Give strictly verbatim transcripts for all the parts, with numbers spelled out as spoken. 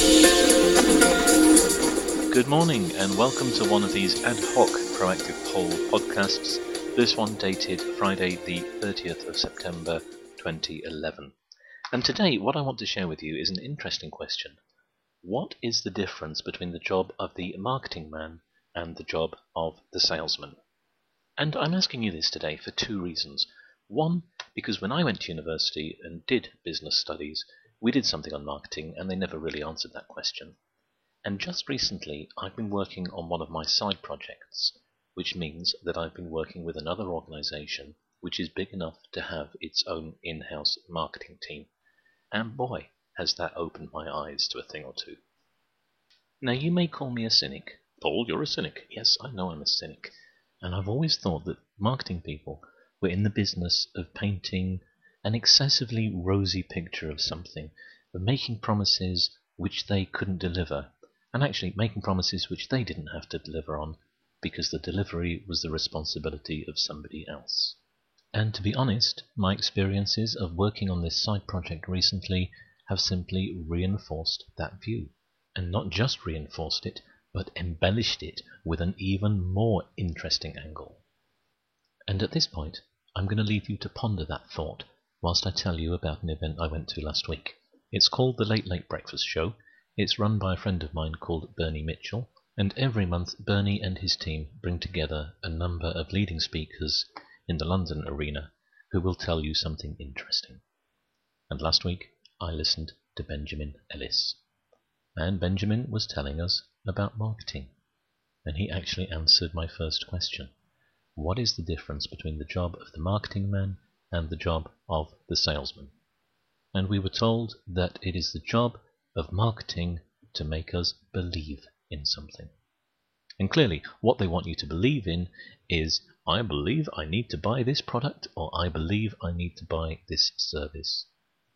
Good morning and welcome to one of these ad hoc proactive poll podcasts, this one dated Friday the thirtieth of September twenty eleven. And today what I want to share with you is an interesting question. What is the difference between the job of the marketing man and the job of the salesman? And I'm asking you this today for two reasons. One, because when I went to university and did business studies, we did something on marketing and they never really answered that question. And just recently, I've been working on one of my side projects, which means that I've been working with another organization which is big enough to have its own in-house marketing team. And boy, has that opened my eyes to a thing or two. Now, you may call me a cynic. Paul, you're a cynic. Yes, I know I'm a cynic. And I've always thought that marketing people were in the business of painting an excessively rosy picture of something, of making promises which they couldn't deliver, and actually making promises which they didn't have to deliver on because the delivery was the responsibility of somebody else. And to be honest, my experiences of working on this side project recently have simply reinforced that view. And not just reinforced it, but embellished it with an even more interesting angle. And at this point, I'm going to leave you to ponder that thought whilst I tell you about an event I went to last week. It's called the Late Late Breakfast Show. It's run by a friend of mine called Bernie Mitchell, and every month Bernie and his team bring together a number of leading speakers in the London arena who will tell you something interesting. And last week I listened to Benjamin Ellis. And Benjamin was telling us about marketing. And he actually answered my first question. What is the difference between the job of the marketing man and the job of the salesman? And we were told that it is the job of marketing to make us believe in something. And clearly, what they want you to believe in is, I believe I need to buy this product, or I believe I need to buy this service.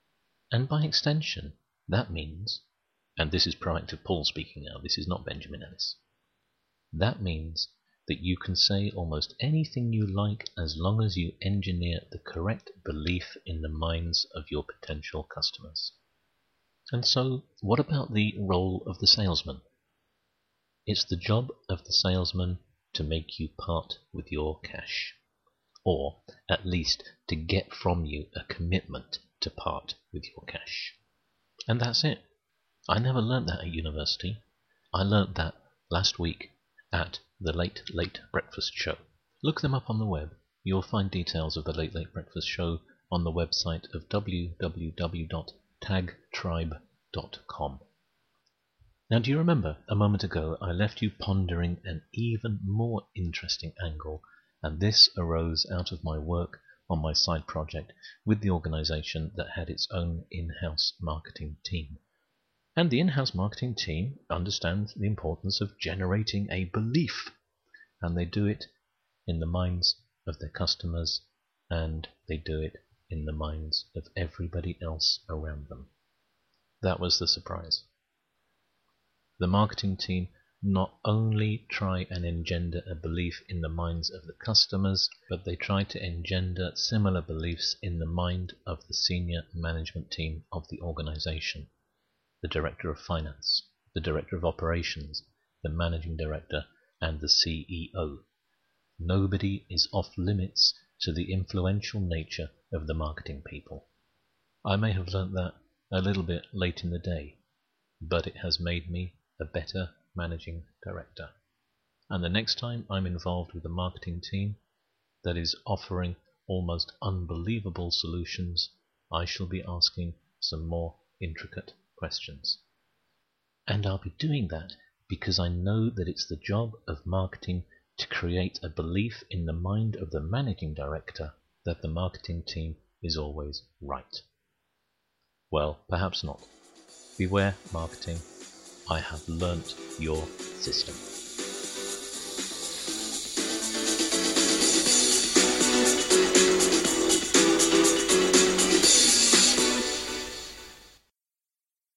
And by extension, that means, and this is proactive Paul speaking now, this is not Benjamin Ellis, that means that you can say almost anything you like as long as you engineer the correct belief in the minds of your potential customers. And so, what about the role of the salesman? It's the job of the salesman to make you part with your cash, or at least to get from you a commitment to part with your cash. And that's it. I never learnt that at university. I learnt that last week at the Late Late Breakfast Show. Look them up on the web. You'll find details of the Late Late Breakfast Show on the website of w w w dot tag tribe dot com. Now, do you remember a moment ago I left you pondering an even more interesting angle, and this arose out of my work on my side project with the organization that had its own in-house marketing team. And the in-house marketing team understands the importance of generating a belief, and they do it in the minds of their customers, and they do it in the minds of everybody else around them. That was the surprise. The marketing team not only try and engender a belief in the minds of the customers, but they try to engender similar beliefs in the mind of the senior management team of the organization. The director of finance, the director of operations, the managing director, and the C E O. Nobody is off limits to the influential nature of the marketing people. I may have learnt that a little bit late in the day, but it has made me a better managing director. And the next time I'm involved with a marketing team that is offering almost unbelievable solutions, I shall be asking some more intricate questions. And I'll be doing that because I know that it's the job of marketing to create a belief in the mind of the managing director that the marketing team is always right. Well, perhaps not. Beware, marketing. I have learnt your system.